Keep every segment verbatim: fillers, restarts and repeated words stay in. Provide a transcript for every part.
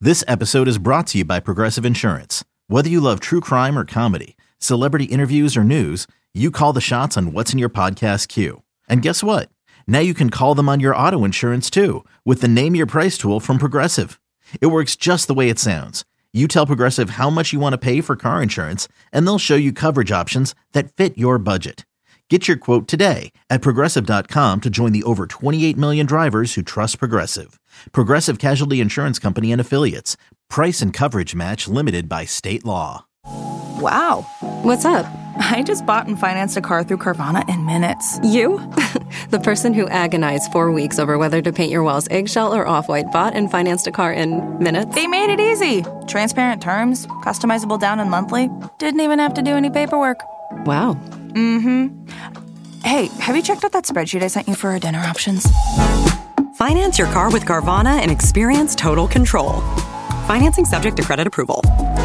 This episode is brought to you by Progressive Insurance. Whether you love true crime or comedy, celebrity interviews or news, you call the shots on what's in your podcast queue. And guess what? Now you can call them on your auto insurance too with the Name Your Price tool from Progressive. It works just the way it sounds. You tell Progressive how much you want to pay for car insurance, and they'll show you coverage options that fit your budget. Get your quote today at Progressive dot com to join the over twenty-eight million drivers who trust Progressive. Progressive Casualty Insurance Company and Affiliates. Price and coverage match limited by state law. Wow. What's up? I just bought and financed a car through Carvana in minutes. You? The person who agonized four weeks over whether to paint your walls eggshell or off-white bought and financed a car in minutes? They made it easy. Transparent terms, customizable down and monthly. Didn't even have to do any paperwork. Wow. Mm-hmm. Hey, have you checked out that spreadsheet I sent you for our dinner options? Finance your car with Carvana and experience total control. Financing subject to credit approval.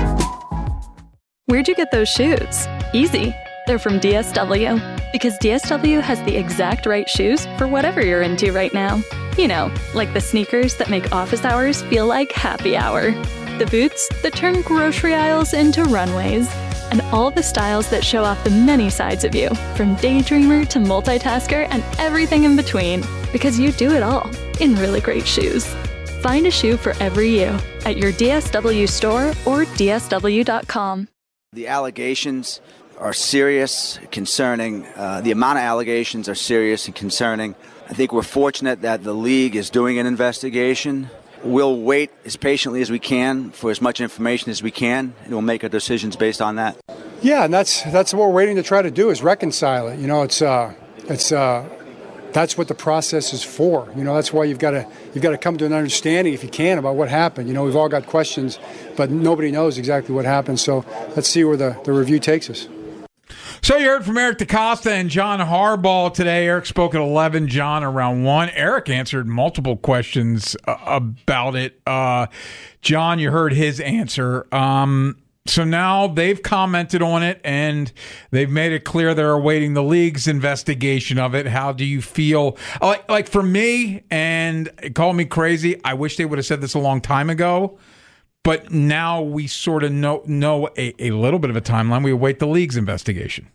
Where'd you get those shoes? Easy. They're from D S W. Because D S W has the exact right shoes for whatever you're into right now. You know, like the sneakers that make office hours feel like happy hour. The boots that turn grocery aisles into runways. And all the styles that show off the many sides of you, from daydreamer to multitasker and everything in between. Because you do it all in really great shoes. Find a shoe for every you at your D S W store or D S W dot com. The allegations are serious, concerning. Uh, the amount of allegations are serious and concerning. I think we're fortunate that the league is doing an investigation. We'll wait as patiently as we can for as much information as we can, and we'll make our decisions based on that. Yeah, and that's that's what we're waiting to try to do is reconcile it. You know, it's uh, it's uh, that's what the process is for. You know, that's why you've got to you've got to come to an understanding, if you can, about what happened. You know, we've all got questions, but nobody knows exactly what happened. So let's see where the, the review takes us. So you heard from Eric DeCosta and John Harbaugh today. Eric spoke at eleven, John around one. Eric answered multiple questions uh, about it. Uh, John, you heard his answer. Um, so now they've commented on it, and they've made it clear they're awaiting the league's investigation of it. How do you feel? Like, like for me, and call me crazy, I wish they would have said this a long time ago. But now we sort of know know a, a little bit of a timeline. We await the league's investigation.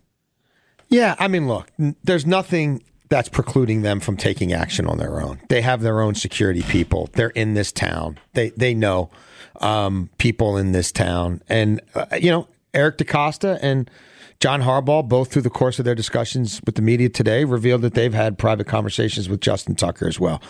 Yeah, I mean, look, there's nothing that's precluding them from taking action on their own. They have their own security people. They're in this town. They they know um, people in this town. And, uh, you know, Eric DeCosta and John Harbaugh, both through the course of their discussions with the media today, revealed that they've had private conversations with Justin Tucker as well.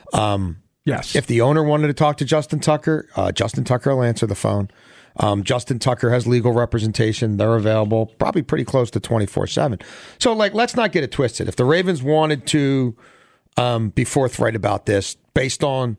Um Yes. If the owner wanted to talk to Justin Tucker, uh, Justin Tucker will answer the phone. Um, Justin Tucker has legal representation. They're available probably pretty close to twenty-four seven. So, like, let's not get it twisted. If the Ravens wanted to um, be forthright about this, based on,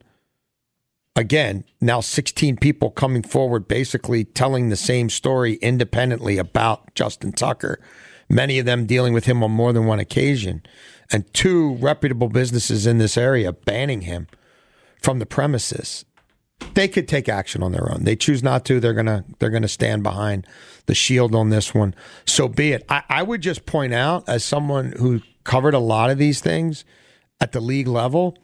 again, now sixteen people coming forward basically telling the same story independently about Justin Tucker, many of them dealing with him on more than one occasion, and two reputable businesses in this area banning him from the premises, they could take action on their own. They choose not to. They're gonna they're gonna stand behind the shield on this one. So be it. I, I would just point out, as someone who covered a lot of these things at the league level,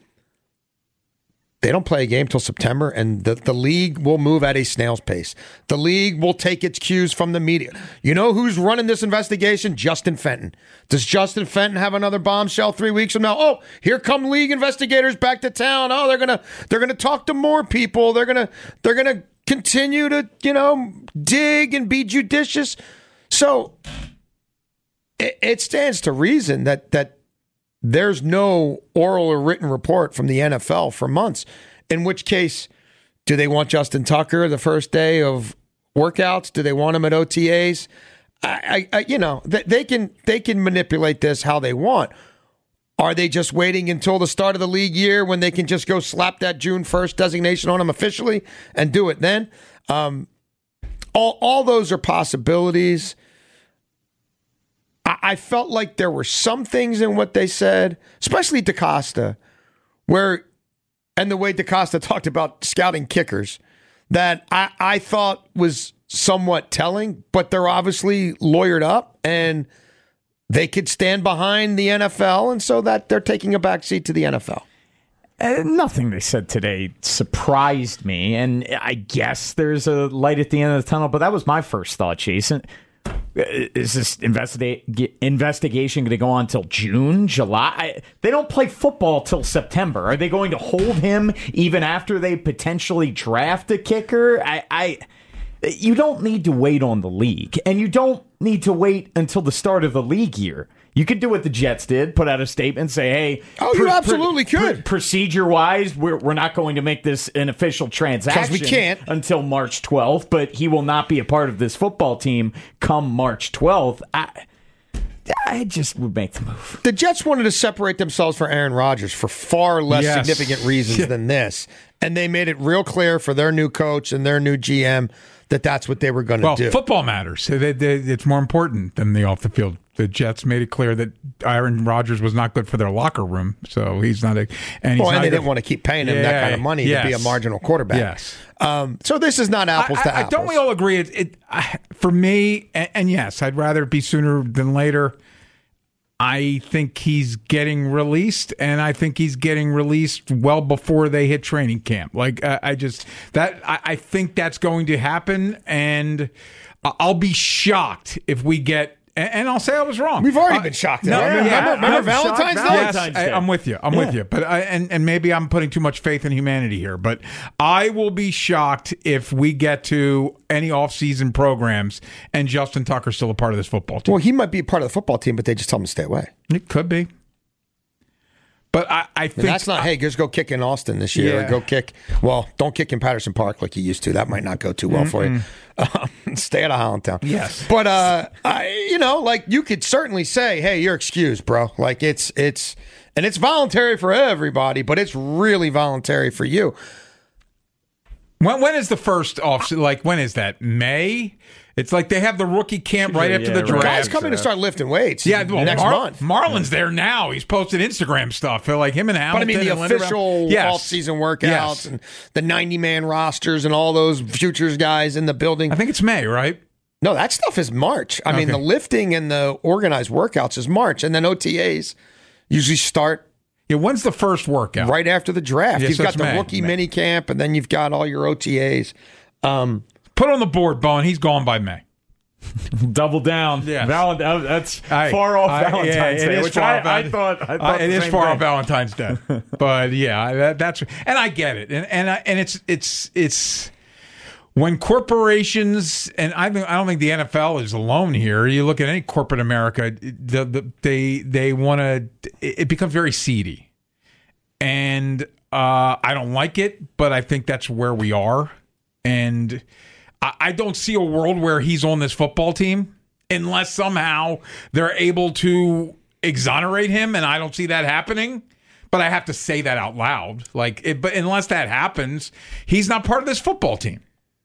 they don't play a game till September, and the, the league will move at a snail's pace. The league will take its cues from the media. You know who's running this investigation? Justin Fenton. Does Justin Fenton have another bombshell three weeks from now? Oh, here come league investigators back to town. Oh, they're gonna they're gonna talk to more people. They're gonna they're gonna continue to, you know, dig and be judicious. So it, it stands to reason that that. There's no oral or written report from the N F L for months, in which case, do they want Justin Tucker the first day of workouts? Do they want him at O T As? I, I, you know, they, they can they can manipulate this how they want. Are they just waiting until the start of the league year when they can just go slap that June first designation on him officially and do it then? Um, all all those are possibilities. I felt like there were some things in what they said, especially DeCosta, where, and the way DeCosta talked about scouting kickers, that I, I thought was somewhat telling, but they're obviously lawyered up and they could stand behind the N F L, and so that they're taking a backseat to the N F L. Uh, nothing they said today surprised me, and I guess there's a light at the end of the tunnel, but that was my first thought, Jason. Is this investigate, investigation going to go on till June, July? I, they don't play football till September. Are they going to hold him even after they potentially draft a kicker? I, I, you don't need to wait on the league, and you don't need to wait until the start of the league year. You could do what the Jets did, put out a statement, say, hey... Oh, you absolutely could. Pr- procedure-wise, we're, we're not going to make this an official transaction we can't. until March twelfth, but he will not be a part of this football team come March twelfth. I, I just would make the move. The Jets wanted to separate themselves from Aaron Rodgers for far less Yes. significant reasons than this, and they made it real clear for their new coach and their new G M that that's what they were going to well, do. Football matters. They, they, it's more important than the off the field. The Jets made it clear that Aaron Rodgers was not good for their locker room, so he's not a. And, he's well, and not they good. didn't want to keep paying him Yeah, that kind of money yes. to be a marginal quarterback. Yes. Um, so this is not apples I, to I, apples. Don't we all agree? It, it I, for me, and, and yes, I'd rather it be sooner than later. I think he's getting released, and I think he's getting released well before they hit training camp. Like uh, I just that I, I think that's going to happen, and I'll be shocked if we get. And I'll say I was wrong. We've already uh, been shocked. No, No, yeah, remember, I- remember I'm Valentine's shocked. Day? Yes, Valentine's I, Day. I'm with you. I'm with you. But I, and and maybe I'm putting too much faith in humanity here. But I will be shocked if we get to any off-season programs and Justin Tucker's still a part of this football team. Well, he might be a part of the football team, but they just tell him to stay away. It could be. But I, I think And that's not, hey, just go kick in Austin this year. Yeah. Or go kick, well, don't kick in Patterson Park like you used to. That might not go too well for you. Um, stay out of Hollandtown. Yes. But, uh, I, you know, like you could certainly say, hey, you're excused, bro. Like it's, it's, and it's voluntary for everybody, but it's really voluntary for you. When when is the first off? Like when is that? May? It's like they have the rookie camp right after Yeah, the right. draft. Guys coming to start lifting weights Yeah, well, next Mar- month. Marlon's there now. He's posted Instagram stuff. Like him and But I Hamilton. mean, the and Linderbaum. official Yes. off-season workouts Yes. and the ninety-man rosters and all those futures guys in the building. I think it's May, right? No, that stuff is March. I mean, Okay. the lifting and the organized workouts is March, and then O T As usually start Yeah, when's the first workout? right after the draft. Yeah, you've so got it's the May. rookie May. mini camp, and then you've got all your O T As. Um, Put on the board, Bowen. He's gone by May. Double down. Yes. Valent- that's I- far off I- Valentine's yeah, it Day, is which far I, off I Val- thought, I Uh, thought it the is same far thing. off Valentine's Day, but yeah, that, that's and I get it, and and I, and it's it's it's when corporations and I think I don't think the N F L is alone here. You look at any corporate America, the, the, they they want to. It becomes very seedy, and uh, I don't like it, but I think that's where we are, and I, I don't see a world where he's on this football team unless somehow they're able to exonerate him, and I don't see that happening. But I have to say that out loud. Like, it, but unless that happens, he's not part of this football team.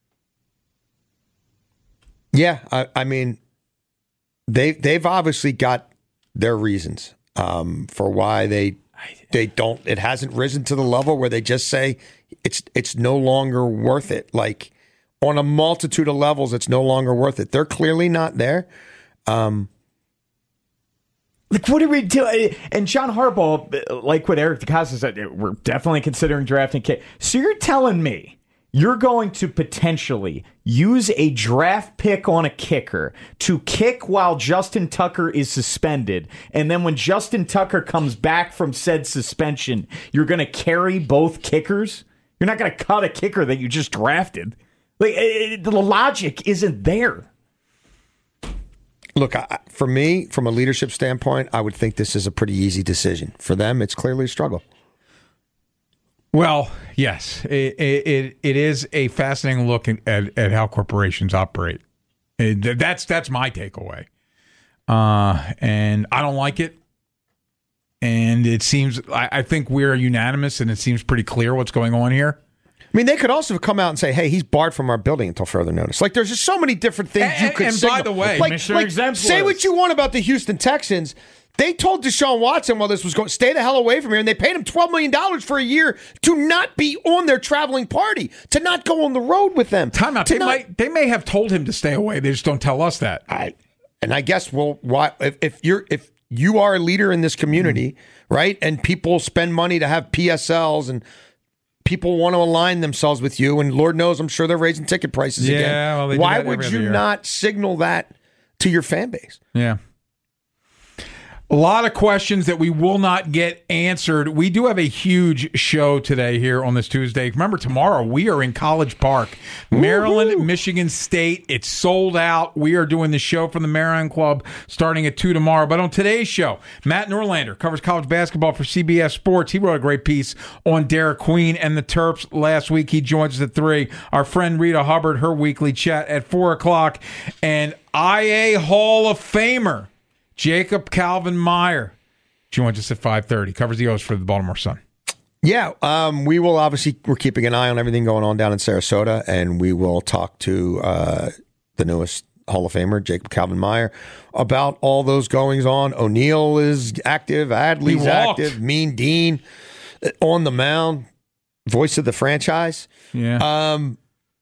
yeah, I, I mean, they they've obviously got their reasons um, for why they they don't. It hasn't risen to the level where they just say it's it's no longer worth it. Like on a multitude of levels, it's no longer worth it. They're clearly not there. Um, Like, what are we doing? And John Harbaugh, like what Eric DeCosta said, we're definitely considering drafting K. So you're telling me you're going to potentially use a draft pick on a kicker to kick while Justin Tucker is suspended, and then when Justin Tucker comes back from said suspension, you're going to carry both kickers? You're not going to cut a kicker that you just drafted. Like, it, the logic isn't there. Look, I, for me, from a leadership standpoint, I would think this is a pretty easy decision. For them, it's clearly a struggle. Well, yes, it it, it is a fascinating look at, at, at how corporations operate. It, that's that's my takeaway, uh, and I don't like it. And it seems I, I think we're unanimous, and it seems pretty clear what's going on here. I mean, they could also come out and say, hey, he's barred from our building until further notice. Like, there's just so many different things And- you could and signal. by the way, like, Mister like, Exemplars. say what you want about the Houston Texans. They told Deshaun Watson while this was going, stay the hell away from here, and they paid him twelve million dollars for a year to not be on their traveling party, to not go on the road with them. Time out. To They not- might they may have told him to stay away. They just don't tell us that. I, and I guess, well, why if, if you're if you are a leader in this community, mm-hmm. right? And people spend money to have P S Ls, and people want to align themselves with you. And Lord knows, I'm sure they're raising ticket prices yeah, again. Well, they do Why that would every you other year. not signal that to your fan base? Yeah. A lot of questions that we will not get answered. We do have a huge show today here on this Tuesday. Remember, tomorrow we are in College Park, Maryland, Woo-hoo. Michigan State. It's sold out. We are doing the show from the Marion Club starting at two tomorrow. But on today's show, Matt Norlander covers college basketball for C B S Sports. He wrote a great piece on Derek Queen and the Terps last week. He joins us at three. Our friend Rita Hubbard, her weekly chat at four o'clock. And I A Hall of Famer Jacob Calvin Meyer joins us at five thirty. Covers the O's for the Baltimore Sun. Yeah, um, we will obviously, we're keeping an eye on everything going on down in Sarasota, and we will talk to uh, the newest Hall of Famer, Jacob Calvin Meyer, about all those goings on. O'Neal is active, Adley's active, Mean Dean on the mound, voice of the franchise. Yeah. Um,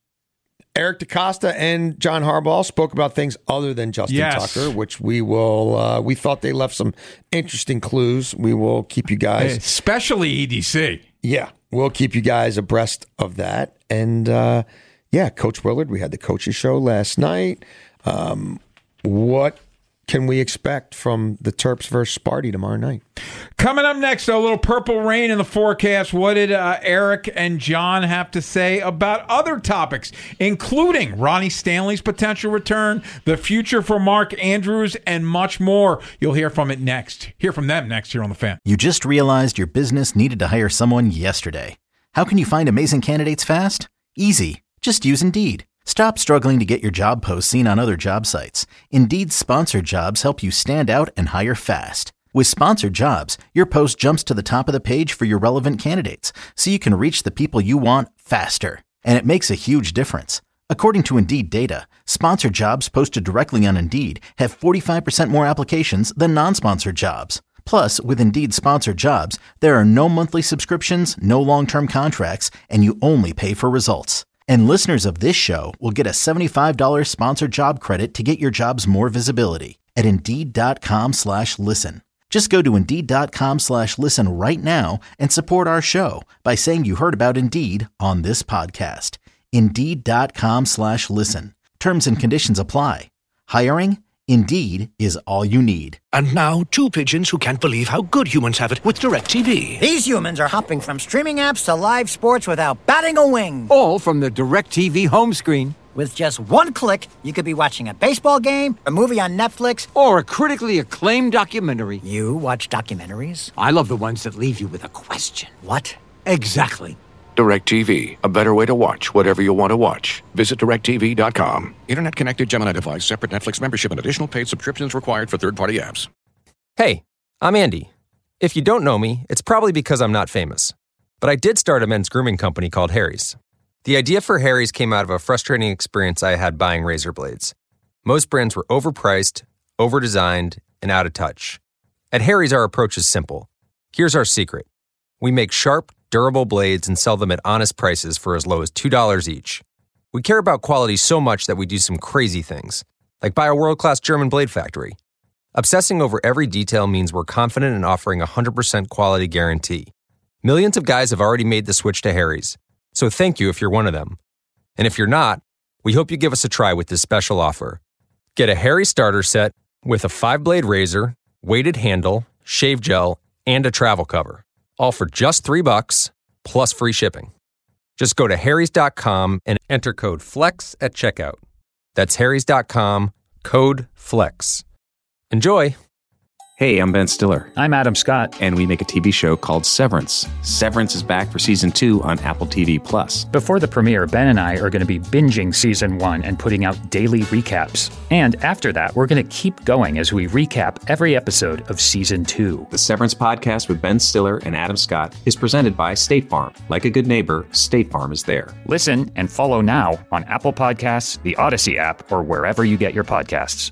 Eric DeCosta and John Harbaugh spoke about things other than Justin yes. Tucker, which we will, uh, we thought they left some interesting clues. We will keep you guys. Especially E D C. Yeah, we'll keep you guys abreast of that. And uh, yeah, Coach Willard, we had the coaches show last night. Um, what can we expect from the Terps versus Sparty tomorrow night? Coming up next, a little purple rain in the forecast. What did uh, Eric and John have to say about other topics, including Ronnie Stanley's potential return, the future for Mark Andrews, and much more? You'll hear from it next. Hear from them next here on The Fan. You just realized your business needed to hire someone yesterday. How can you find amazing candidates fast? Easy. Just use Indeed. Stop struggling to get your job posts seen on other job sites. Indeed's sponsored jobs help you stand out and hire fast. With sponsored jobs, your post jumps to the top of the page for your relevant candidates, so you can reach the people you want faster. And it makes a huge difference. According to Indeed data, sponsored jobs posted directly on Indeed have forty-five percent more applications than non-sponsored jobs. Plus, with Indeed sponsored jobs, there are no monthly subscriptions, no long-term contracts, and you only pay for results. And listeners of this show will get a seventy-five dollars sponsored job credit to get your jobs more visibility at Indeed.com slash listen. Just go to Indeed.com slash listen right now and support our show by saying you heard about Indeed on this podcast. Indeed.com slash listen. Terms and conditions apply. Hiring? Indeed is all you need. And now, two pigeons who can't believe how good humans have it with DirecTV. These humans are hopping from streaming apps to live sports without batting a wing. All from the DirecTV home screen. With just one click, you could be watching a baseball game, a movie on Netflix, or a critically acclaimed documentary. You watch documentaries? I love the ones that leave you with a question. What? Exactly. DirecTV, a better way to watch whatever you want to watch. Visit direct T V dot com. Internet connected Gemini device, separate Netflix membership, and additional paid subscriptions required for third-party apps. Hey, I'm Andy. If you don't know me, it's probably because I'm not famous. But I did start a men's grooming company called Harry's. The idea for Harry's came out of a frustrating experience I had buying razor blades. Most brands were overpriced, overdesigned, and out of touch. At Harry's, our approach is simple. Here's our secret. We make sharp, durable blades and sell them at honest prices for as low as two dollars each. We care about quality so much that we do some crazy things, like buy a world-class German blade factory. Obsessing over every detail means we're confident in offering a one hundred percent quality guarantee. Millions of guys have already made the switch to Harry's, so thank you if you're one of them. And if you're not, we hope you give us a try with this special offer. Get a Harry starter set with a five-blade razor, weighted handle, shave gel, and a travel cover. All for just three bucks, plus free shipping. Just go to harrys dot com and enter code FLEX at checkout. That's harrys dot com, code FLEX. Enjoy! Hey, I'm Ben Stiller. I'm Adam Scott. And we make a T V show called Severance. Severance is back for season two on Apple T V Plus. Before the premiere, Ben and I are going to be binging season one and putting out daily recaps. And after that, we're going to keep going as we recap every episode of season two. The Severance podcast with Ben Stiller and Adam Scott is presented by State Farm. Like a good neighbor, State Farm is there. Listen and follow now on Apple Podcasts, the Odyssey app, or wherever you get your podcasts.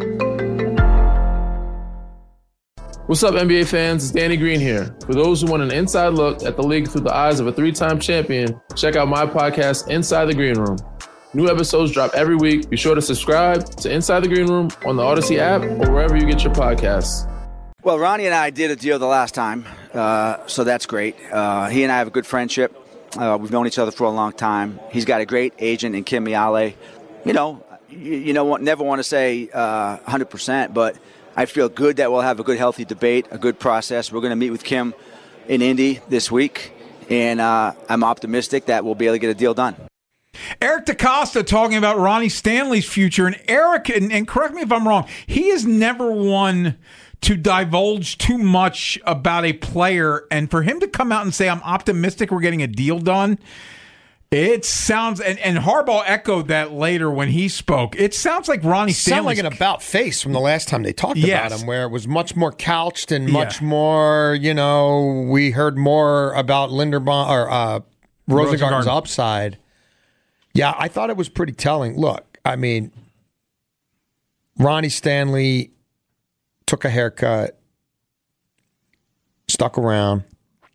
What's up, N B A fans? It's Danny Green here. For those who want an inside look at the league through the eyes of a three-time champion, check out my podcast, Inside the Green Room. New episodes drop every week. Be sure to subscribe to Inside the Green Room on the Odyssey app or wherever you get your podcasts. Well, Ronnie and I did a deal the last time, uh, so that's great. Uh, he and I have a good friendship. Uh, we've known each other for a long time. He's got a great agent in Kim Miale. You know, you, you know, never want to say uh, one hundred percent, but I feel good that we'll have a good, healthy debate, a good process. We're going to meet with Kim in Indy this week, and uh, I'm optimistic that we'll be able to get a deal done. Eric DeCosta talking about Ronnie Stanley's future, and Eric, and, and correct me if I'm wrong, he is never one to divulge too much about a player, and for him to come out and say, I'm optimistic we're getting a deal done, it sounds, and, and Harbaugh echoed that later when he spoke, it sounds like Ronnie Stanley. Sound like an about face from the last time they talked yes. about him, where it was much more couched and much yeah. more, you know, we heard more about Linderbaum or uh, Rosengarten's Rosengarten. upside. Yeah, I thought it was pretty telling. Look, I mean, Ronnie Stanley took a haircut, stuck around.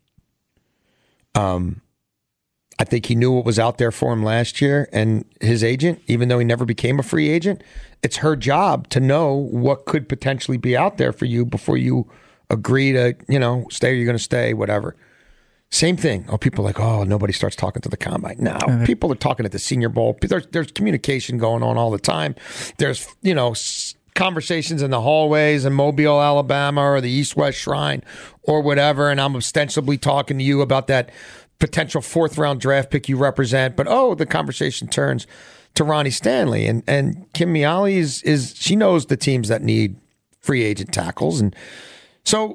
Um, I think he knew what was out there for him last year, and his agent, even though he never became a free agent, it's her job to know what could potentially be out there for you before you agree to, you know, stay or you're going to stay, whatever. Same thing. Oh, people are like, oh, nobody starts talking to the combine. No, uh, people are talking at the Senior Bowl. There's, there's communication going on all the time. There's, you know, conversations in the hallways in Mobile, Alabama, or the East-West Shrine or whatever, and I'm ostensibly talking to you about that potential fourth-round draft pick you represent, but, oh, the conversation turns to Ronnie Stanley. And, and Kim Miale is, is, she knows the teams that need free agent tackles. And so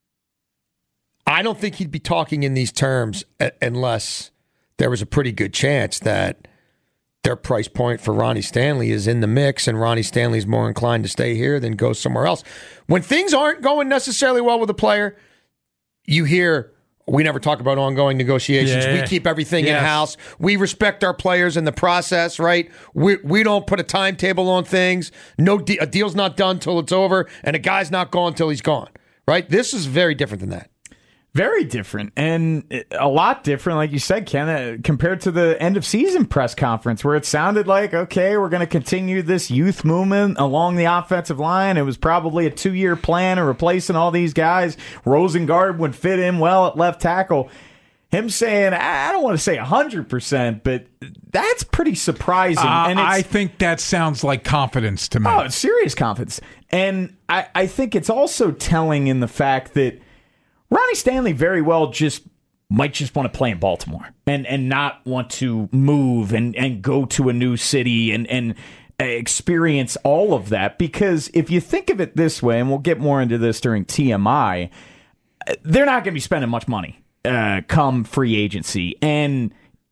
I don't think he'd be talking in these terms unless there was a pretty good chance that their price point for Ronnie Stanley is in the mix and Ronnie Stanley's more inclined to stay here than go somewhere else. When things aren't going necessarily well with a player, you hear, we never talk about ongoing negotiations. Yeah. We keep everything yes. in-house. We respect our players in the process, right? We we don't put a timetable on things. No, de- a deal's not done till it's over, and a guy's not gone till he's gone, right? This is very different than that. Very different, and a lot different, like you said, Ken, uh, compared to the end of season press conference where it sounded like, okay, we're going to continue this youth movement along the offensive line. It was probably a two-year plan of replacing all these guys. Rosengard would fit in well at left tackle. Him saying, I don't want to say one hundred percent, but that's pretty surprising. Uh, and it's, I think that sounds like confidence to me. Oh, it's serious confidence. And I, I think it's also telling in the fact that Ronnie Stanley very well just might just want to play in Baltimore and, and not want to move and, and go to a new city and, and experience all of that. Because if you think of it this way, and we'll get more into this during T M I, they're not going to be spending much money uh, come free agency. And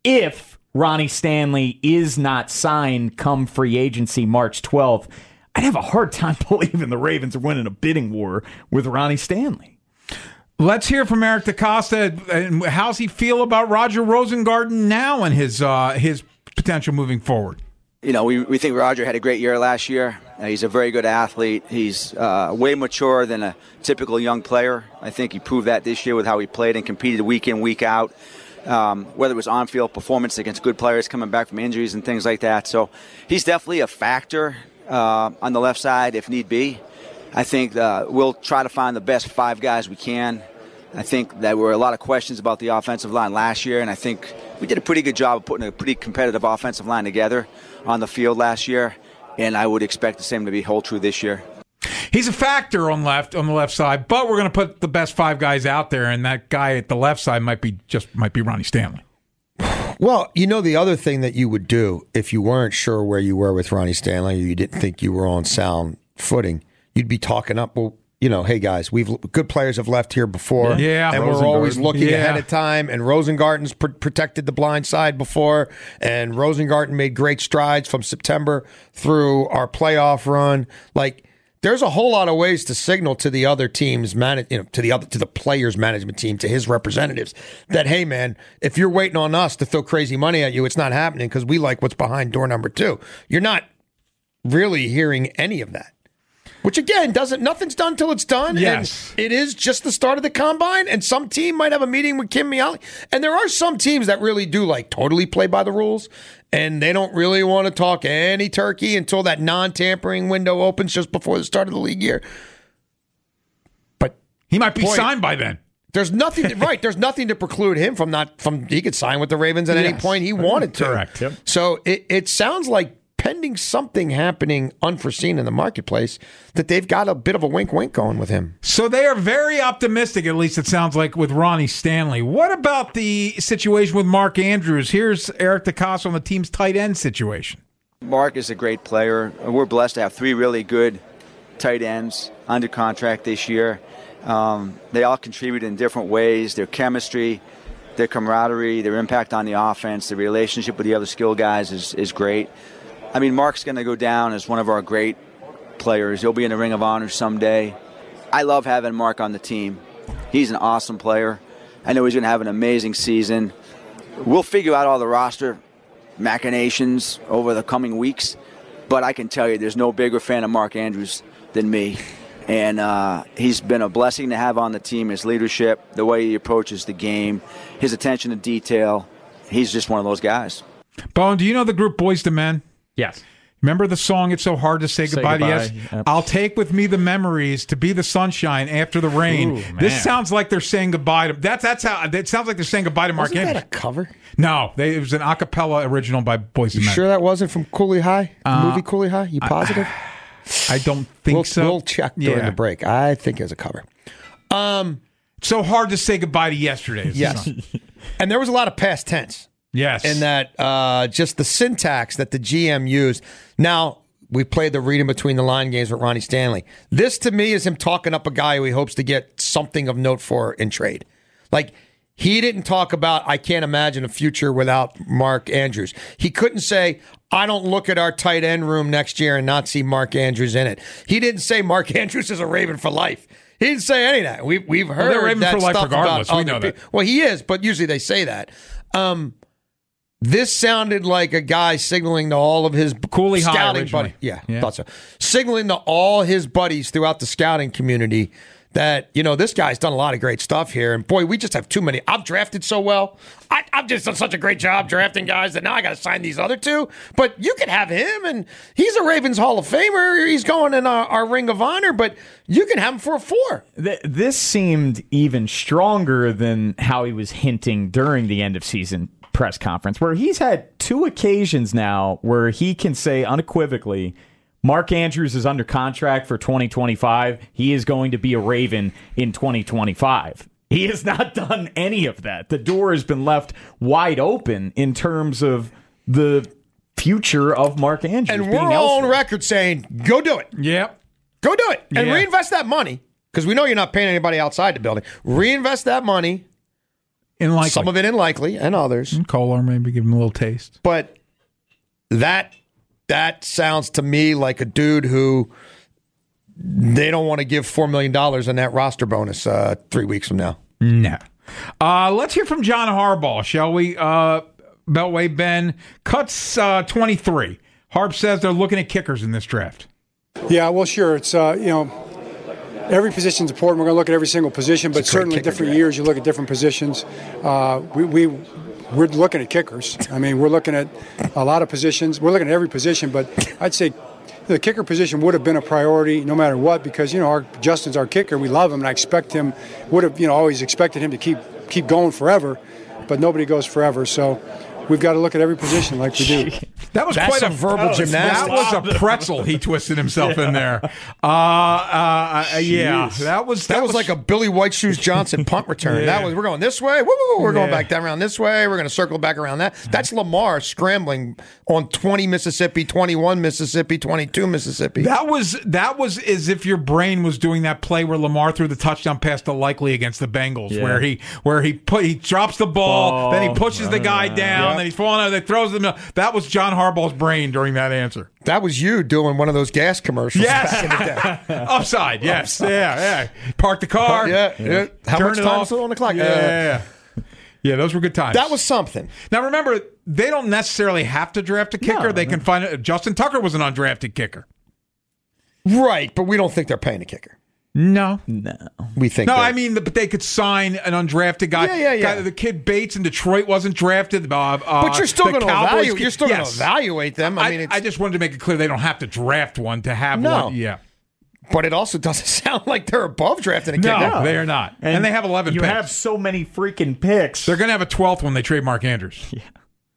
if Ronnie Stanley is not signed come free agency March twelfth, I'd have a hard time believing the Ravens are winning a bidding war with Ronnie Stanley. Let's hear from Eric DeCosta. How's he feel about Roger Rosengarten now and his uh, his potential moving forward? You know, we, we think Roger had a great year last year. Uh, he's a very good athlete. He's uh, way mature than a typical young player. I think he proved that this year with how he played and competed week in, week out, um, whether it was on-field performance against good players coming back from injuries and things like that. So he's definitely a factor uh, on the left side if need be. I think uh, we'll try to find the best five guys we can. I think there were a lot of questions about the offensive line last year, and I think we did a pretty good job of putting a pretty competitive offensive line together on the field last year, and I would expect the same to be hold true this year. He's a factor on left on the left side, but we're going to put the best five guys out there, and that guy at the left side might be just might be Ronnie Stanley. Well, you know, the other thing that you would do if you weren't sure where you were with Ronnie Stanley or you didn't think you were on sound footing, you'd be talking up, well, you know, hey guys, we've good players have left here before, yeah, and we're always looking yeah. ahead of time. And Rosengarten's pr- protected the blind side before, and Rosengarten made great strides from September through our playoff run. Like, there's a whole lot of ways to signal to the other teams, man, you know, to the other to the players' management team, to his representatives, that hey, man, if you're waiting on us to throw crazy money at you, it's not happening because we like what's behind door number two. You're not really hearing any of that. Which, again, doesn't nothing's done till it's done. Yes. And it is just the start of the combine, and some team might have a meeting with Kim Miale. And there are some teams that really do, like, totally play by the rules, and they don't really want to talk any turkey until that non-tampering window opens just before the start of the league year. But He might be Boy, signed by then. There's nothing to, right. There's nothing to preclude him from not from. He could sign with the Ravens at Yes. any point he wanted to. Correct. Yep. So it, it sounds like pending something happening unforeseen in the marketplace that they've got a bit of a wink wink going with him. So they are very optimistic, at least it sounds like, with Ronnie Stanley. What about the situation with Mark Andrews? Here's Eric DeCosta on the team's tight end situation. Mark is a great player. We're blessed to have three really good tight ends under contract this year. Um, they all contribute in different ways. Their chemistry, their camaraderie, their impact on the offense, the relationship with the other skill guys is, is great. I mean, Mark's going to go down as one of our great players. He'll be in the Ring of Honor someday. I love having Mark on the team. He's an awesome player. I know he's going to have an amazing season. We'll figure out all the roster machinations over the coming weeks, but I can tell you there's no bigger fan of Mark Andrews than me. And uh, he's been a blessing to have on the team. His leadership, the way he approaches the game, his attention to detail. He's just one of those guys. Bone, do you know the group Boyz two Men? Yes. Remember the song, It's So Hard to Say, Say Goodbye, Goodbye. to Yes? Yep. I'll take with me the memories to be the sunshine after the rain. Ooh, this man. sounds like they're saying goodbye to that's that's how it sounds like they're saying goodbye to Mark Wasn't Andrews. that a cover? No, they, it was an a cappella original by Boyz two You Men. sure that wasn't from Cooley High? The Uh, movie Cooley High? You positive? I don't think we'll, so. We'll check during Yeah. the break. I think it's a cover. Um, so hard to say goodbye to yesterday. is the Yes. song. And there was a lot of past tense. Yes. In that, uh, just the syntax that the G M used. Now, we played the reading between the line games with Ronnie Stanley. This, to me, is him talking up a guy who he hopes to get something of note for in trade. Like, he didn't talk about, I can't imagine a future without Mark Andrews. He couldn't say, I don't look at our tight end room next year and not see Mark Andrews in it. He didn't say Mark Andrews is a Raven for life. He didn't say any of that. We, we've heard Well, they're Raven that for life stuff regardless. about We other know that. people. Well, he is, but usually they say that. Um, this sounded like a guy signaling to all of his Cooley High scouting originally. buddies. Yeah, Yeah. thought so. Signaling to all his buddies throughout the scouting community that, you know, this guy's done a lot of great stuff here. And boy, we just have too many. I've drafted so well. I, I've just done such a great job drafting guys that now I got to sign these other two. But you can have him, and he's a Ravens Hall of Famer. He's going in our, our Ring of Honor, but you can have him for a four. Th- This seemed even stronger than how he was hinting during the end of season press conference, where he's had two occasions now where he can say unequivocally, Mark Andrews is under contract for twenty twenty-five. He is going to be a Raven in twenty twenty-five. He has not done any of that. The door has been left wide open in terms of the future of Mark Andrews. And being we're all on elsewhere. record saying, go do it. Yep. Go do it. And Yeah. reinvest that money, because we know you're not paying anybody outside the building. Reinvest that money. In likely. Some of it in likely, and others. And Kohler, maybe give him a little taste. But that that sounds to me like a dude who they don't want to give four million dollars in that roster bonus uh, three weeks from now. No. Uh, let's hear from John Harbaugh, shall we? Uh, Beltway Ben cuts uh, twenty-three. Harb says they're looking at kickers in this draft. Yeah, well, sure. It's, uh, you know, every position's important. We're going to look at every single position, but It's a great certainly kicker different draft. years you look at different positions. Uh, we, we, we're looking at kickers. I mean, we're looking at a lot of positions. We're looking at every position, but I'd say the kicker position would have been a priority no matter what, because, you know, our Justin's our kicker. We love him, and I expect him, would have, you know, always expected him to keep keep going forever, but nobody goes forever. So we've got to look at every position like we do. That was That's quite some a verbal that was- gymnastics. That was a pretzel he twisted himself in there. Uh, uh, uh, yeah, that was That, was, like a Billy White Shoes Johnson punt return. Yeah. That was, we're going this way. Woo, woo, woo, we're going Yeah. back down around this way. We're going to circle back around that. That's Lamar scrambling on twenty Mississippi, twenty-one Mississippi, twenty-two Mississippi. That was that was as if your brain was doing that play where Lamar threw the touchdown pass to Likely against the Bengals, Yeah. where he where he put he drops the ball, Ball, then he pushes the guy right, down, yeah. then he's falling out, then throws them. That was John Harbaugh's brain during that answer. That was you doing one of those gas commercials Yes, back in the day. upside. Yes, yeah, yeah. Park the car. Yeah, yeah. How Turn much it time off. is it on the clock? Yeah, Uh, yeah, yeah. Yeah, those were good times. That was something. Now remember, they don't necessarily have to draft a kicker. No, they no. can find it. Justin Tucker was an undrafted kicker. Right, but we don't think they're paying a kicker. No, No. We think no. they're- I mean, but they could sign an undrafted guy. Yeah, yeah, yeah. Guy- the kid Bates in Detroit wasn't drafted. Uh, uh, But you're still the going to Cowboys evaluate. kid- You're still going Yes. to evaluate them. I, I, mean, it's, I just wanted to make it clear they don't have to draft one to have No. one. Yeah. But it also doesn't sound like they're above drafting a kicker. No, they are not. And, and they have eleven you picks. You have so many freaking picks. They're going to have a twelfth when they trade Mark Andrews. Yeah.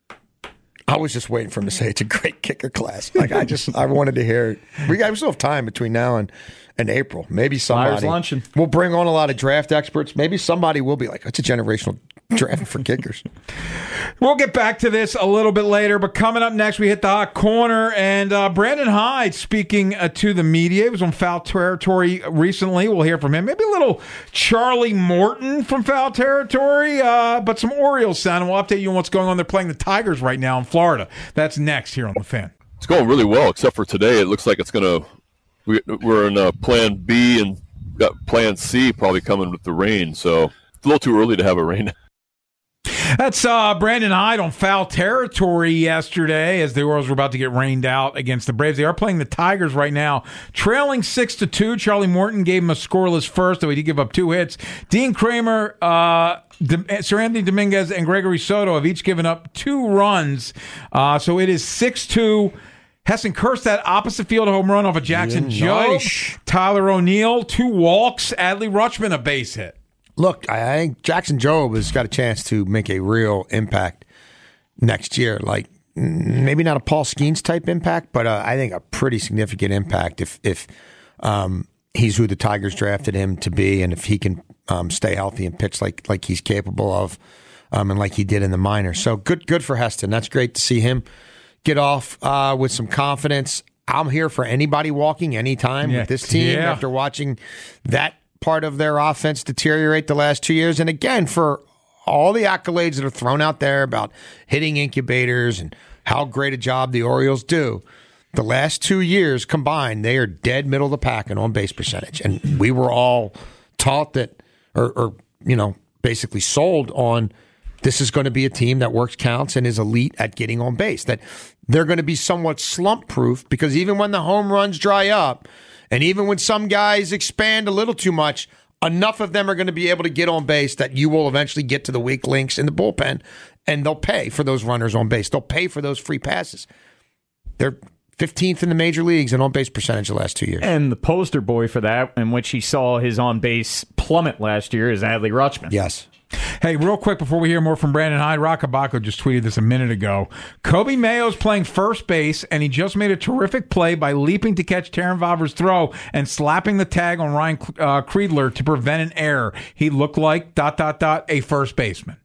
I was just waiting for him to say it's a great kicker class. Like I just, I wanted to hear it. We, got, we still have time between now and, and April. Maybe somebody. luncheon. We'll bring on a lot of draft experts. Maybe somebody will be like, it's a generational draft for kickers. We'll get back to this a little bit later, but coming up next, we hit the hot corner, and uh, Brandon Hyde speaking uh, to the media. He was on Foul Territory recently. We'll hear from him. Maybe a little Charlie Morton from Foul Territory, uh, but some Orioles sound, and we'll update you on what's going on. They're playing the Tigers right now in Florida. That's next here on The Fan. It's going really well, except for today. It looks like it's going to we, – we're in uh, Plan B and got Plan C probably coming with the rain, so it's a little too early to have a rain. That's uh, Brandon Hyde on Foul Territory yesterday as the Orioles were about to get rained out against the Braves. They are playing the Tigers right now, trailing six to two. Charlie Morton gave him a scoreless first, though he did give up two hits. Dean Kramer, uh, De- Sir Anthony Dominguez, and Gregory Soto have each given up two runs. Uh, so it is six two. Heston Kjerstad, opposite field home run off of Jackson Yeah, Jobe. nice. Tyler O'Neill, two walks. Adley Rutschman, a base hit. Look, I think Jackson Jobe has got a chance to make a real impact next year. Like maybe not a Paul Skeens type impact, but uh, I think a pretty significant impact if if um, he's who the Tigers drafted him to be, and if he can um, stay healthy and pitch like like he's capable of, um, and like he did in the minors. So good, good for Heston. That's great to see him get off uh, with some confidence. I'm here for anybody walking anytime Yeah, with this team yeah. after watching that part of their offense deteriorate the last two years. And again, for all the accolades that are thrown out there about hitting incubators and how great a job the Orioles do, the last two years combined, they are dead middle of the pack in on-base percentage. And we were all taught that, or, or you know, basically sold on this is going to be a team that works counts and is elite at getting on base, that they're going to be somewhat slump-proof because even when the home runs dry up, and even when some guys expand a little too much, enough of them are going to be able to get on base that you will eventually get to the weak links in the bullpen, and they'll pay for those runners on base. They'll pay for those free passes. They're fifteenth in the major leagues in on-base percentage the last two years. And the poster boy for that, in which he saw his on-base plummet last year, is Adley Rutschman. Yes. Hey, real quick before we hear more from Brandon Hyde, Rockabacco just tweeted this a minute ago. Kobe Mayo's playing first base, and he just made a terrific play by leaping to catch Taron Vavra's throw and slapping the tag on Ryan uh, Kreidler to prevent an error. He looked like dot dot dot a first baseman.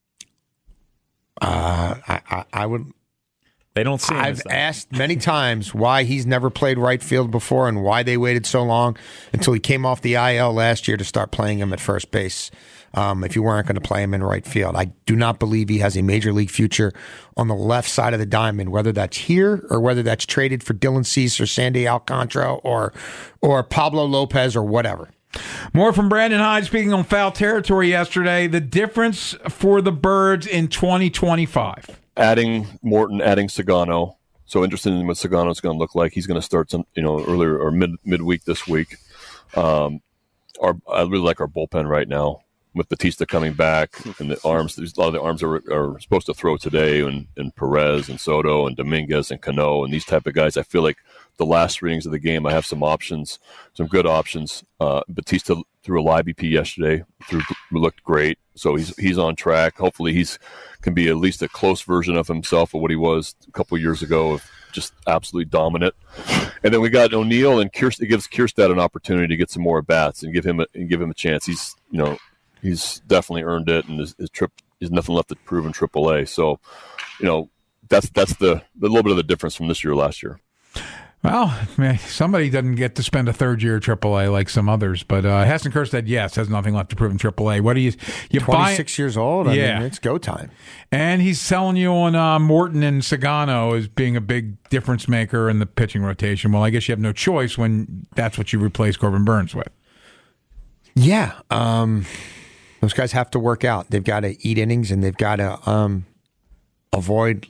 Uh, I, I, I would. They don't see him I've as that. asked many times why he's never played right field before and why they waited so long until he came off the I L last year to start playing him at first base. Um, if you weren't going to play him in right field, I do not believe he has a major league future on the left side of the diamond, whether that's here or whether that's traded for Dylan Cease or Sandy Alcantara or or Pablo Lopez or whatever. More from Brandon Hyde speaking on Foul Territory yesterday. The difference for the Birds in twenty twenty-five. Adding Morton, adding Sagano. So interested in what Sagano's going to look like. He's going to start some, you know, earlier or mid midweek this week. Um, our I really like our bullpen right now with Batista coming back and the arms. There's a lot of the arms are, are supposed to throw today, and, and Perez and Soto and Dominguez and Cano and these type of guys. I feel like the last three innings of the game, I have some options, some good options. Uh, Batista threw a live B P yesterday, threw looked great, so he's he's on track. Hopefully, he's can be at least a close version of himself of what he was a couple years ago, of just absolutely dominant. And then we got O'Neill, and Kjerstad, it gives Kjerstad an opportunity to get some more at bats and give him a, and give him a chance. He's you know. He's definitely earned it, and his, his trip is nothing left to prove in triple A. So, you know, that's that's the, the little bit of the difference from this year last year. Well, man, somebody doesn't get to spend a third year at triple A like some others, but uh, Heston Kjerstad, yes, has nothing left to prove in triple A. What do you you twenty-six buy, years old? I yeah, mean, it's go time. And he's selling you on uh, Morton and Sagano as being a big difference maker in the pitching rotation. Well, I guess you have no choice when that's what you replace Corbin Burnes with. Yeah. Um, those guys have to work out. They've got to eat innings, and they've got to um, avoid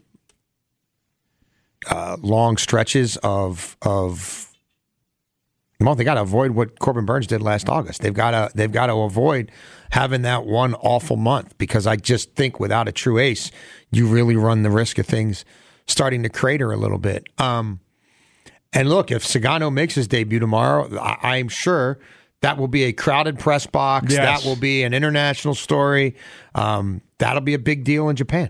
uh, long stretches of of. Well, they got to avoid what Corbin Burnes did last August. They've got to they've got to avoid having that one awful month, because I just think without a true ace, you really run the risk of things starting to crater a little bit. Um, And look, if Sagano makes his debut tomorrow, I- I'm sure that will be a crowded press box. Yes. That will be an international story. Um, that'll be a big deal in Japan.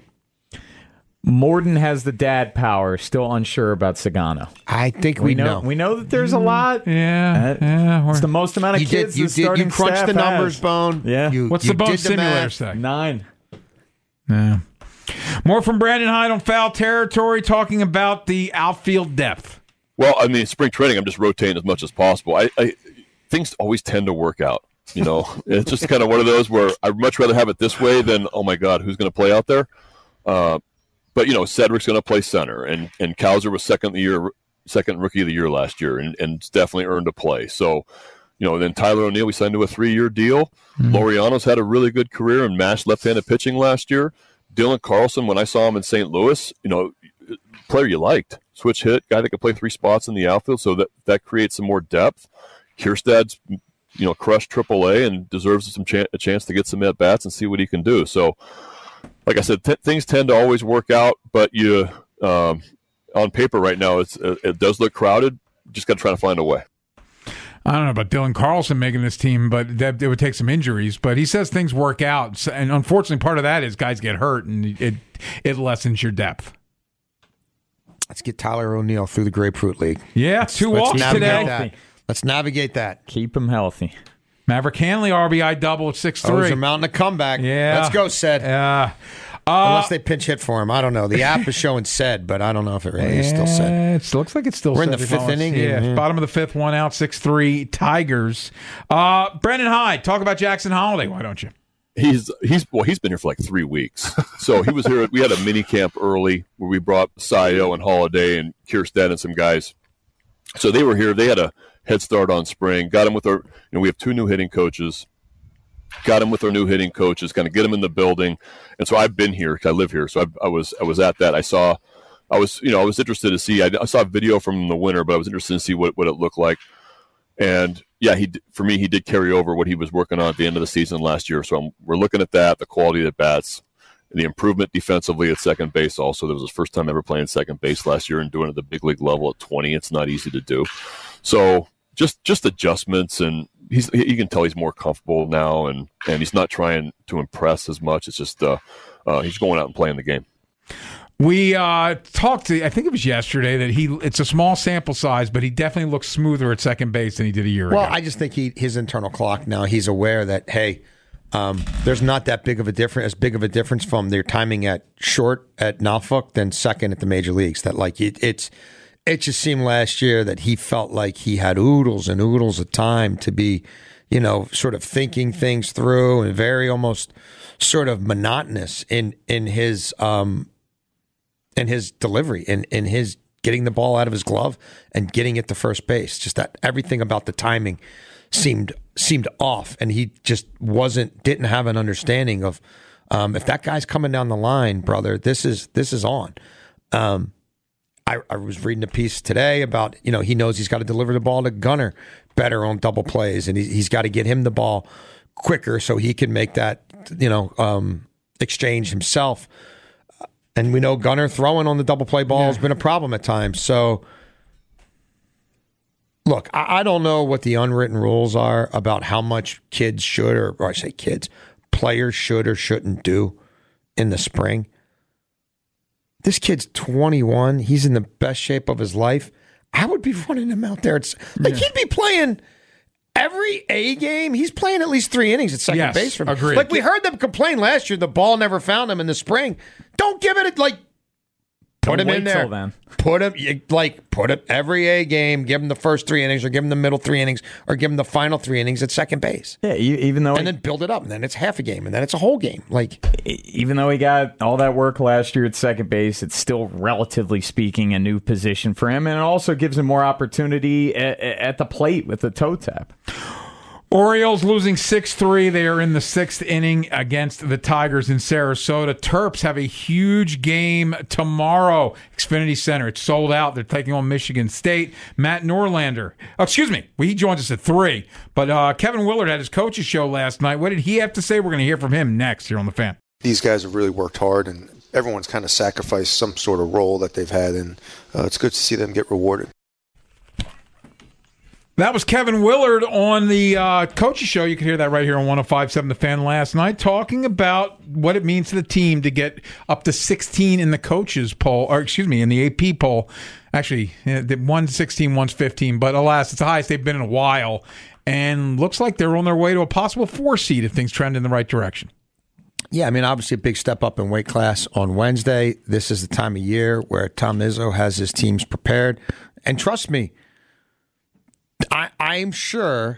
Morden has the dad power. Still unsure about Sagano. I think we, we know, know. We know that there's a lot. Yeah, Uh, yeah. it's the most amount of You kids did. You the did. starting You crunched staff the numbers, has. Bone. Yeah. You, What's you the Bone did the simulator math. say? Nine. Yeah. More from Brandon Hyde on Foul Territory, talking about the outfield depth. Well, I mean, spring training, I'm just rotating as much as possible. I, I things always tend to work out. You know, it's just kind of one of those where I'd much rather have it this way than, oh my God, who's going to play out there? Uh, but you know, Cedric's going to play center, and and Cowser was second the year, second rookie of the year last year, and and definitely earned a play. So, you know, then Tyler O'Neill, we signed to a three-year deal. Mm-hmm. Laureano's had a really good career in mashed left-handed pitching last year. Dylan Carlson, when I saw him in Saint Louis, you know, player you liked, switch hit, guy that could play three spots in the outfield, so that that creates some more depth. Kierstad's, you know, crushed triple A and deserves some ch- a chance to get some at bats and see what he can do. So, like I said, t- things tend to always work out, but you um, on paper right now, it's it, it does look crowded. Just got to try to find a way. I don't know about Dylan Carlson making this team, but that, it would take some injuries. But he says things work out, and unfortunately, part of that is guys get hurt, and it it lessens your depth. Let's get Tyler O'Neill through the Grapefruit League. Yeah, let's, two let's walks navigate today. That. Let's navigate that. Keep him healthy. Maverick Hanley R B I double at six three. Oh, there's a mountain of comeback. Yeah, let's go, Sed. Yeah. Uh, Unless they pinch hit for him. I don't know. The app is showing Sed, but I don't know if it really is still Sed. It looks like it's still We're in Sed. the fifth inning. Yeah, Mm-hmm. bottom of the fifth, one out, six three, Tigers. Uh, Brendan Hyde, talk about Jackson Holiday, why don't you? He's he's well, he's been here for like three weeks. So he was here. We had a mini camp early where we brought Sayo and Holiday and Kierstead and some guys. So they were here. They had a head start on spring. Got him with our. You know, we have two new hitting coaches. Got him with our new hitting coaches. Kind of get him in the building. And so I've been here. I live here. So I, I was I was at that. I saw. I was you know I was interested to see. I, I saw a video from the winter, but I was interested to see what, what it looked like. And yeah, he for me he did carry over what he was working on at the end of the season last year. So I'm, we're looking at that, the quality of the bats, the improvement defensively at second base. Also, that was his first time ever playing second base last year and doing it at the big league level at twenty. It's not easy to do. So just just adjustments, and he's you can tell he's more comfortable now, and and he's not trying to impress as much. It's just uh, uh, he's going out and playing the game. We uh, talked to, I think it was yesterday, that he it's a small sample size, but he definitely looks smoother at second base than he did a year well, ago. Well, I just think he his internal clock now, he's aware that, hey, um, there's not that big of a difference, as big of a difference from their timing at short at Norfolk than second at the major leagues. That like it, it's it just seemed last year that he felt like he had oodles and oodles of time to be, you know, sort of thinking things through and very almost sort of monotonous in in his um, in his delivery, in in his getting the ball out of his glove and getting it to first base. Just that everything about the timing seemed seemed off, and he just wasn't didn't have an understanding of um, if that guy's coming down the line, brother. This is this is on. Um, I, I was reading a piece today about, you know, he knows he's got to deliver the ball to Gunnar better on double plays, and he, he's got to get him the ball quicker so he can make that, you know, um, exchange himself. And we know Gunnar throwing on the double play ball yeah. has been a problem at times. So, look, I, I don't know what the unwritten rules are about how much kids should, or, or I say kids, players should or shouldn't do in the spring. This kid's twenty-one. He's in the best shape of his life. I would be running him out there. It's like yeah. he'd be playing every A game. He's playing at least three innings at second yes, base for me. Agreed. Like we heard them complain last year, the ball never found him in the spring. Don't give it like put Don't him in there. Then. Put him like put him every A game. Give him the first three innings, or give him the middle three innings, or give him the final three innings at second base. Yeah, even though and he, then build it up, and then it's half a game, and then it's a whole game. Like even though he got all that work last year at second base, it's still relatively speaking a new position for him, and it also gives him more opportunity at, at the plate with the toe tap. Orioles losing six three. They are in the sixth inning against the Tigers in Sarasota. Terps have a huge game tomorrow. Xfinity Center. It's sold out. They're taking on Michigan State. Matt Norlander. Oh, excuse me. Well, he joins us at three. But uh, Kevin Willard had his coach's show last night. What did he have to say? We're going to hear from him next here on The Fan. These guys have really worked hard, and everyone's kind of sacrificed some sort of role that they've had, and uh, it's good to see them get rewarded. That was Kevin Willard on the uh, Coaches Show. You can hear that right here on one oh five point seven The Fan last night, talking about what it means to the team to get up to sixteen in the coaches poll, or excuse me, in the A P poll. Actually, one's sixteen, one's fifteen, but alas, it's the highest they've been in a while. And looks like they're on their way to a possible four seed if things trend in the right direction. Yeah, I mean, obviously a big step up in weight class on Wednesday. This is the time of year where Tom Izzo has his teams prepared. And trust me, I, I'm sure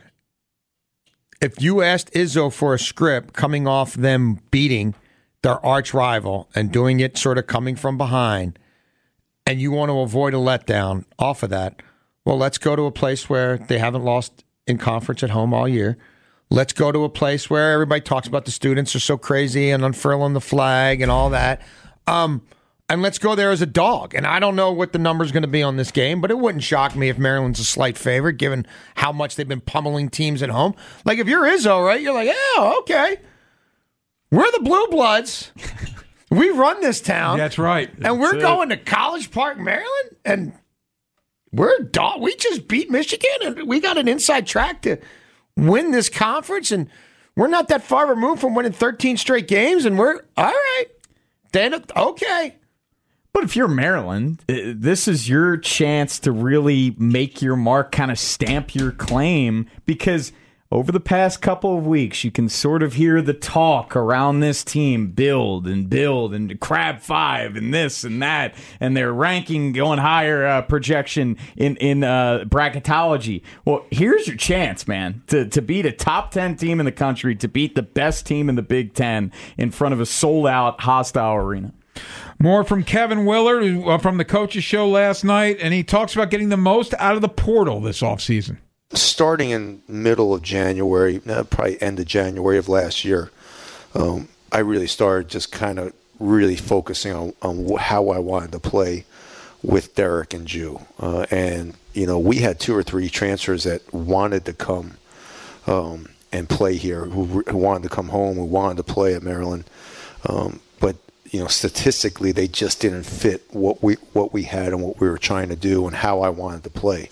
if you asked Izzo for a script coming off them beating their arch rival and doing it sort of coming from behind, and you want to avoid a letdown off of that, well, let's go to a place where they haven't lost in conference at home all year. Let's go to a place where everybody talks about the students are so crazy and unfurling the flag and all that. Um, and let's go there as a dog. And I don't know what the number's going to be on this game, but it wouldn't shock me if Maryland's a slight favorite given how much they've been pummeling teams at home. Like if you're Izzo, right, you're like, yeah, okay. We're the Blue Bloods. We run this town. That's right. And we're That's going to College Park, Maryland, and we're a dog. We just beat Michigan, and we got an inside track to win this conference, and we're not that far removed from winning thirteen straight games, and we're all right. Then okay. But if you're Maryland, this is your chance to really make your mark, kind of stamp your claim, because over the past couple of weeks, you can sort of hear the talk around this team build and build and crab five and this and that, and their ranking going higher, uh, projection in, in uh, bracketology. Well, here's your chance, man, to, to beat a top ten team in the country, to beat the best team in the Big Ten in front of a sold-out, hostile arena. More from Kevin Willard uh, from the Coaches Show last night, and he talks about getting the most out of the portal this offseason. Starting in middle of January, uh, probably end of January of last year, um, I really started just kind of really focusing on, on how I wanted to play with Derek and Jew. Uh, and, you know, we had two or three transfers that wanted to come um, and play here, who, who wanted to come home, who wanted to play at Maryland. Um, but, you know, statistically, they just didn't fit what we what we had and what we were trying to do and how I wanted to play.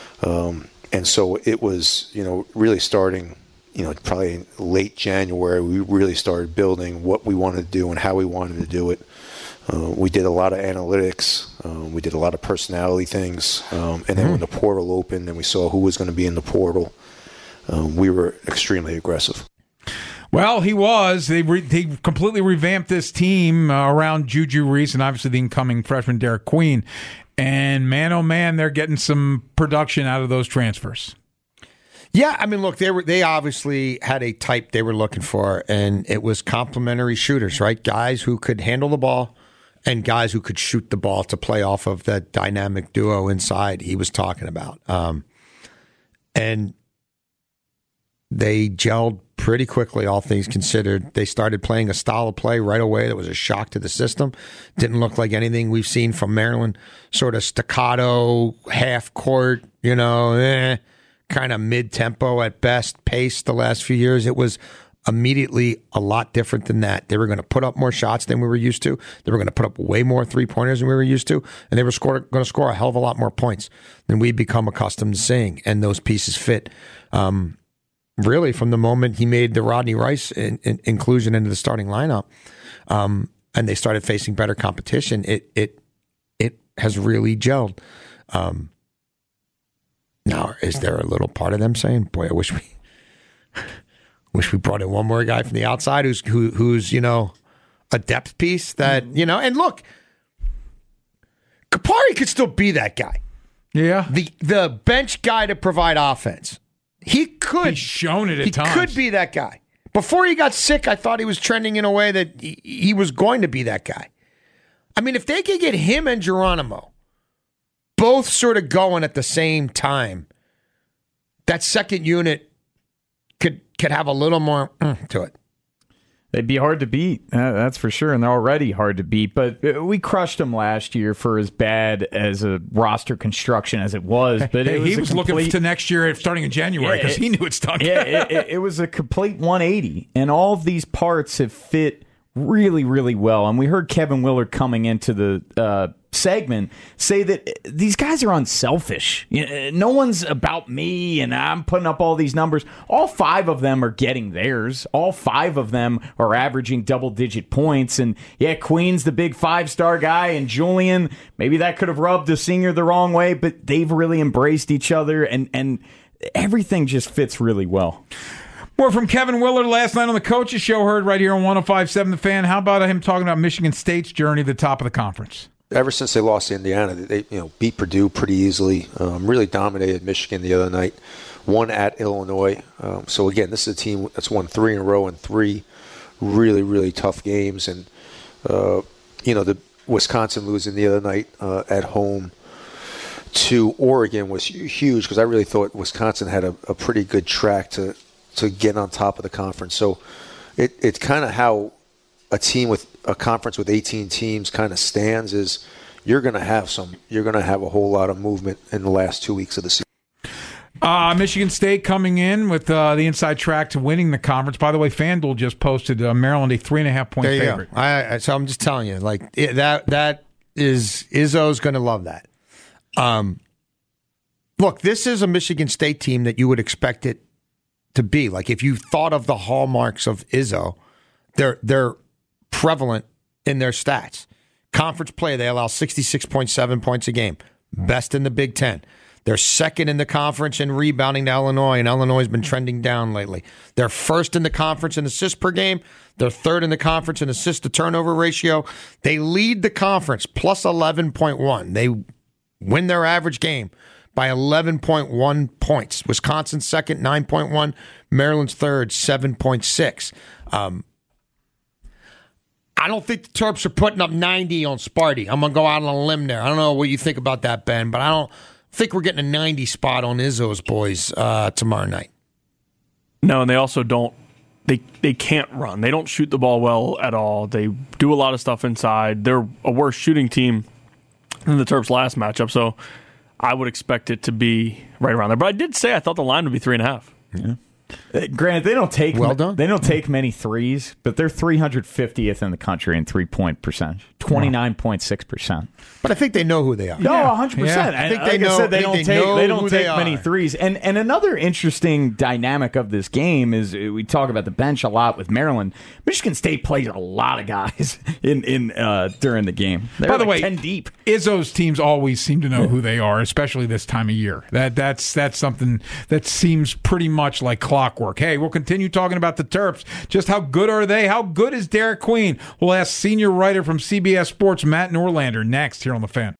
Um And so it was, you know, really starting, you know, probably in late January, we really started building what we wanted to do and how we wanted to do it. Uh, we did a lot of analytics. Um, we did a lot of personality things. Um, and then when the portal opened and we saw who was going to be in the portal, um, we were extremely aggressive. Well, he was. They re- they completely revamped this team uh, around Juju Reese and obviously the incoming freshman Derek Queen. And man, oh man, they're getting some production out of those transfers. Yeah, I mean, look, they were they obviously had a type they were looking for, and it was complementary shooters, right? Guys who could handle the ball and guys who could shoot the ball to play off of that dynamic duo inside he was talking about. Um, and they gelled pretty quickly, all things considered. They started playing a style of play right away that was a shock to the system. Didn't look like anything we've seen from Maryland. Sort of staccato, half court, you know, eh, kind of mid-tempo at best pace the last few years. It was immediately a lot different than that. They were going to put up more shots than we were used to. They were going to put up way more three-pointers than we were used to. And they were score, going to score a hell of a lot more points than we'd become accustomed to seeing. And those pieces fit. Um, Really, from the moment he made the Rodney Rice in, in, inclusion into the starting lineup, um, and they started facing better competition, it it it has really gelled. Um, now, is there a little part of them saying, "Boy, I wish we wish we brought in one more guy from the outside who's who, who's you know a depth piece that you know?" And look, Kapari could still be that guy. Yeah, the the bench guy to provide offense. He could. He's shown it at he times. He could be that guy. Before he got sick, I thought he was trending in a way that he, he was going to be that guy. I mean, if they could get him and Geronimo both sort of going at the same time, that second unit could could have a little more mm, to it. They'd be hard to beat, uh, that's for sure, and they're already hard to beat. But we crushed them last year for as bad as a roster construction as it was. But hey, it was he was complete, looking to next year starting in January because yeah, he knew it stunk. Yeah, it, it, it was a complete one eighty, and all of these parts have fit really, really well. And we heard Kevin Willard coming into the uh, segment say that these guys are unselfish. You know, no one's about me and I'm putting up all these numbers. All five of them are getting theirs. All five of them are averaging double-digit points. And, yeah, Queen's the big five-star guy, and Julian, maybe that could have rubbed the senior the wrong way, but they've really embraced each other, and, and everything just fits really well. More from Kevin Willard last night on the Coaches Show, heard right here on one oh five point seven The Fan. How about him talking about Michigan State's journey to the top of the conference? Ever since they lost to Indiana, they you know beat Purdue pretty easily, um, really dominated Michigan the other night, won at Illinois. Um, so, again, this is a team that's won three in a row and three really, really tough games. And, uh, you know, the Wisconsin losing the other night uh, at home to Oregon was huge because I really thought Wisconsin had a, a pretty good track to – to get on top of the conference. So it, it's kind of how a team with a conference with eighteen teams kind of stands is you're going to have some, you're going to have a whole lot of movement in the last two weeks of the season. Uh, Michigan State coming in with uh, the inside track to winning the conference. By the way, FanDuel just posted uh, Maryland a three and a half point there favorite. I, I, so I'm just telling you, like it, that, that is, Izzo's going to love that. Um, look, this is a Michigan State team that you would expect it to be. Like, if you thought of the hallmarks of Izzo, they're they're prevalent in their stats. Conference play, they allow sixty-six point seven points a game. Best in the Big Ten. They're second in the conference in rebounding to Illinois, and Illinois has been trending down lately. They're first in the conference in assists per game. They're third in the conference in assist to turnover ratio. They lead the conference plus eleven point one. They win their average game by eleven point one points. Wisconsin's second, nine point one. Maryland's third, seven point six. Um, I don't think the Terps are putting up ninety on Sparty. I'm going to go out on a limb there. I don't know what you think about that, Ben, but I don't think we're getting a ninety spot on Izzo's boys uh, tomorrow night. No, and they also don't, they, they can't run. They don't shoot the ball well at all. They do a lot of stuff inside. They're a worse shooting team than the Terps' last matchup, so I would expect it to be right around there. But I did say I thought the line would be three and a half. Yeah. Uh, granted, they don't take well done. They don't take many threes, but they're three hundred fiftieth in the country in three point percentage, twenty nine point six percent. But I think they know who they are. No, one hundred percent. Yeah. I think like they know. I said, they they, don't they take they don't take they many are. threes. And and another interesting dynamic of this game is we talk about the bench a lot with Maryland. Michigan State plays a lot of guys in in uh, during the game. They're By the like way, ten deep. Izzo's teams always seem to know who they are, especially this time of year. That that's that's something that seems pretty much like clockwork. Hey, we'll continue talking about the Terps. Just how good are they? How good is Derek Queen? We'll ask senior writer from C B S Sports, Matt Norlander, next here on The Fan.